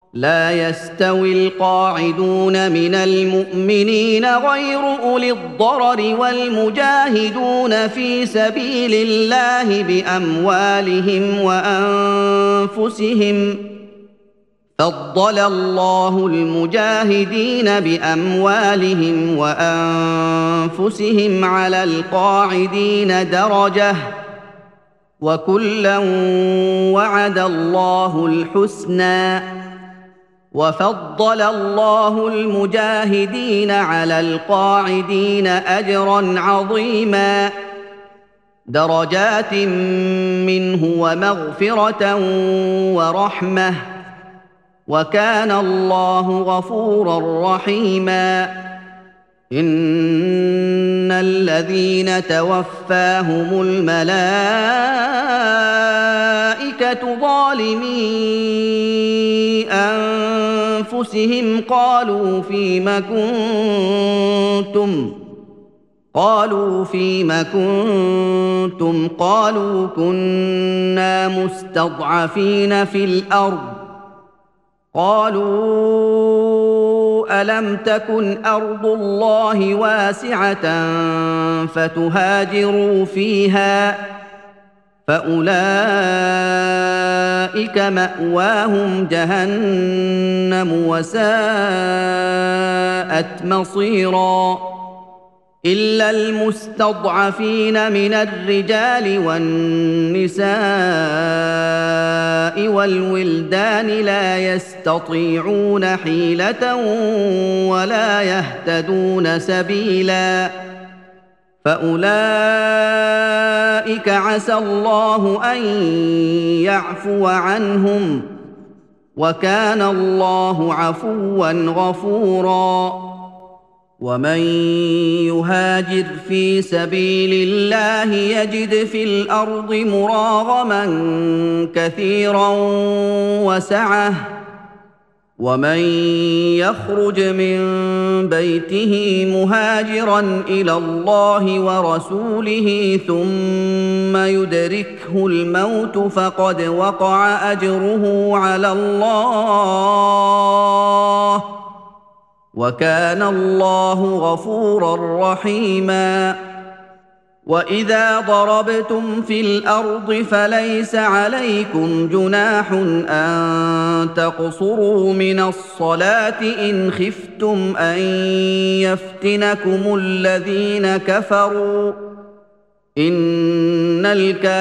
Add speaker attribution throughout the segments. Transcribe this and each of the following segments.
Speaker 1: لا يستوي القاعدون من المؤمنين غير أولي الضرر والمجاهدون في سبيل الله بأموالهم وأنفسهم. فضل الله المجاهدين بأموالهم وأنفسهم على القاعدين درجة، وكلا وعد الله الحسنى. وفضل الله المجاهدين على القاعدين أجرا عظيما، درجات منه ومغفرة ورحمة، وكان الله غفورا رحيما. إن الذين توفاهم الملائكة ظالمي أنفسهم قالوا فيم كنتم قالوا كنا مستضعفين في الأرض قالوا ألم تكن أرض الله واسعة فتهاجروا فيها فأولئك مأواهم جهنم وساءت مصيرا. إلا المستضعفين من الرجال والنساء والولدان لا يستطيعون حيلة ولا يهتدون سبيلا، فأولئك عسى الله أن يعفو عنهم، وكان الله عفوا غفورا. ومن يهاجر في سبيل الله يجد في الأرض مراغما كثيرا وسعة، ومن يخرج من بيته مهاجرا إلى الله ورسوله ثم يدركه الموت فقد وقع أجره على الله، وكان الله غفورا رحيما. وإذا ضربتم في الأرض فليس عليكم جناح أن تقصروا من الصلاة إن خفتم أن يفتنكم الذين كفروا، إن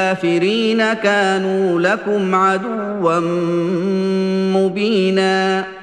Speaker 1: الكافرين كانوا لكم عدوا مبينا.